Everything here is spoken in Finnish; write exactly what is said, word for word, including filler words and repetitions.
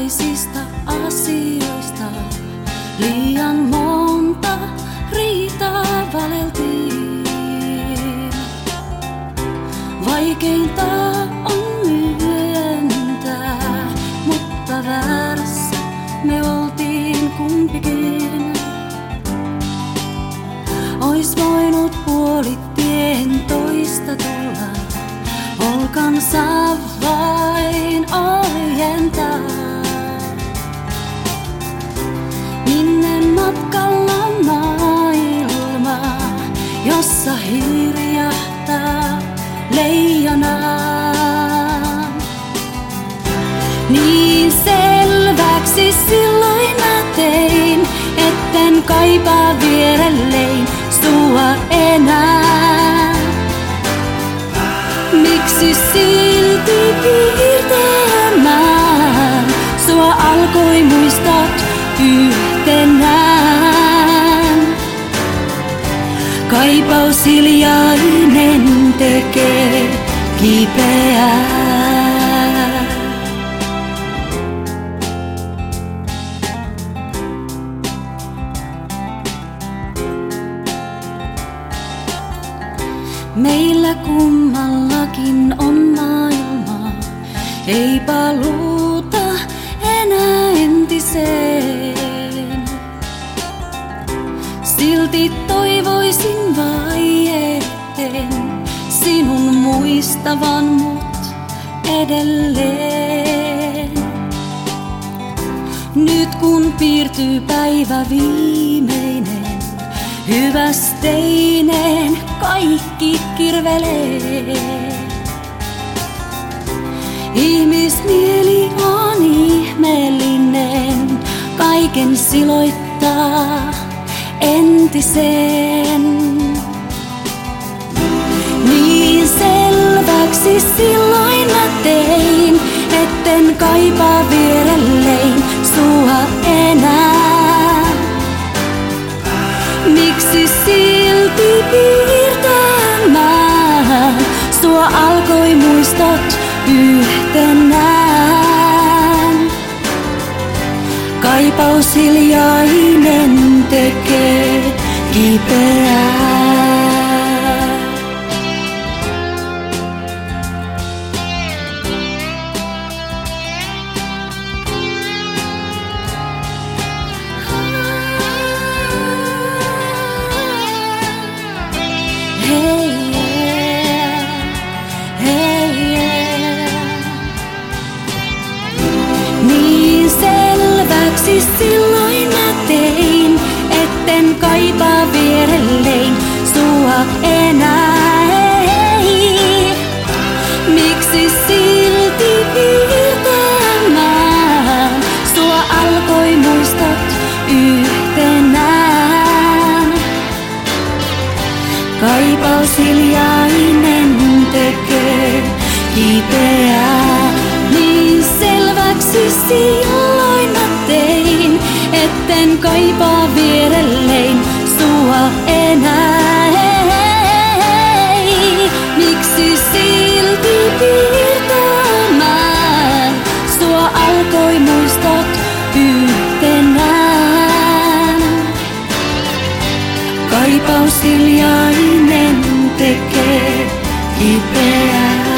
Monenlaisista asioista liian monta riitaa valeltiin. Vaikeinta on myöntää, mutta väärässä me oltiin kumpikin. Ois voinut puolitien toista tulla, olkansa vain ojentaa. Minne matkalla maailmaa, jossa hirjahtaa leijonaan. Niin selväksi silloin mä tein, etten kaipaa vierellein sua enää. Miksi silti piirtämään sua alkoi muistot yhtenään? Kaipaus hiljainen tekee kipeää. Meillä kummallakin on maailma, ei paluuta enää entiseen. Silti toivoisin vaietten sinun muistavan mut edelleen. Nyt kun piirtyy päivä viimeinen, hyvästeinen kaikki kirvelee. Ihmismieli on ihmeellinen, kaiken siloittaa entiseen. Niin selväksi silloin mä tein, etten kaipaa vierellein sua enää. Miksi silti piirtämään sua alkoi muistot yhtenään? Kaipaus hiljainen tekee kipeää. Hey yeah, hey yeah. Niin selväksi silloin mä tein, etten kaipaa vierellein sua enää. Ei. Miksi silti piirtämään sua alkoi muistot yhtenään? Kaipaus hiljainen tekee kipeää. Niin selväksi silloin mä tein, etten kaipaa vierellein sua enää. Ei. Miksi silti piirtämään sua alkoi muistot yhtenään? Kaipaus hiljainen tekee kipeää.